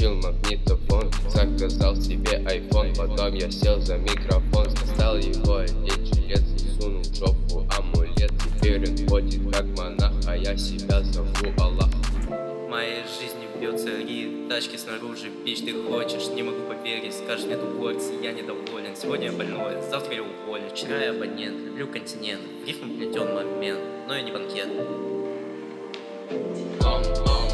Включил магнитофон, заказал себе iPhone. Потом я сел за микрофон, стал его одеть жилет, засунул в жопу амулет. Теперь он ходит как монах, а я себя зову Аллах. В моей жизни бьется ритм, тачки снаружи, пить ты хочешь, не могу поверить. Скажешь, нету порции, я недоволен. Сегодня я больной, завтра я уволен. Вчера я абонент, люблю континент, в рифму плетен момент, но я не банкет. Бам-бам.